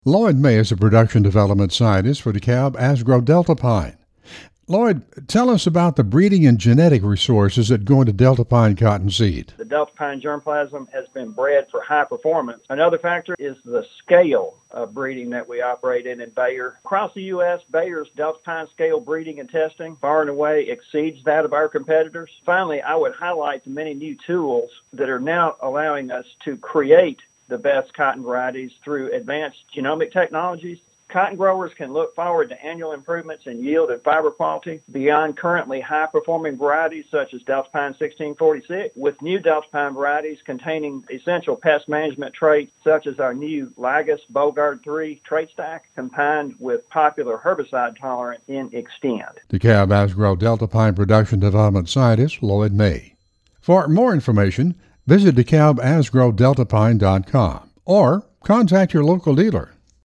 Lloyd May is a production development scientist for DeKalb Asgrow Delta Pine. Lloyd, tell us about the breeding and genetic resources that go into Delta Pine cottonseed. The Delta Pine germplasm has been bred for high performance. Another factor is the scale of breeding that we operate in Bayer. Across the U.S., Bayer's Delta Pine scale breeding and testing far and away exceeds that of our competitors. Finally, I would highlight the many new tools that are now allowing us to create the best cotton varieties through advanced genomic technologies. Cotton growers can look forward to annual improvements in yield and fiber quality beyond currently high-performing varieties such as Delta Pine 1646, with new Delta Pine varieties containing essential pest management traits such as our new Lagus Bogard 3 trait stack, combined with popular herbicide tolerance in Extend. DeKalb Asgrow Delta Pine production development scientist Lloyd May. For more information, visit DeKalbAsgrowDeltaPine.com or contact your local dealer.